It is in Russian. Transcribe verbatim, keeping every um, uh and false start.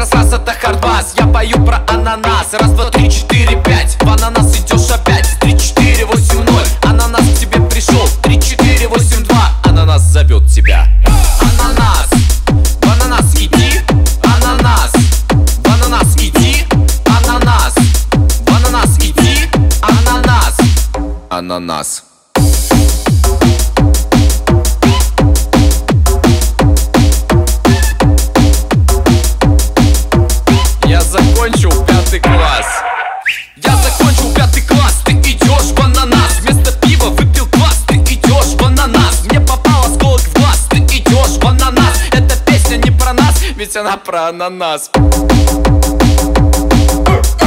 раз, раз, это хардбас. Я пою про ананас. Раз, два, три, четыре, пять. В ананас идешь опять. Три, четыре, восемь, ноль. Ананас к тебе пришел. Три, четыре, восемь, два. Ананас зовет тебя. Ананас, в ананас иди. Ананас, в ананас иди. Ананас, в ананас иди. Ананас, ананас. Я закончил пятый класс. Я закончил пятый класс. Ты идешь в ананас. Вместо пива выпил квас. Ты идешь в ананас. Мне попал осколок в глаз. Ты идешь в ананас. Эта песня не про нас, ведь она про ананас.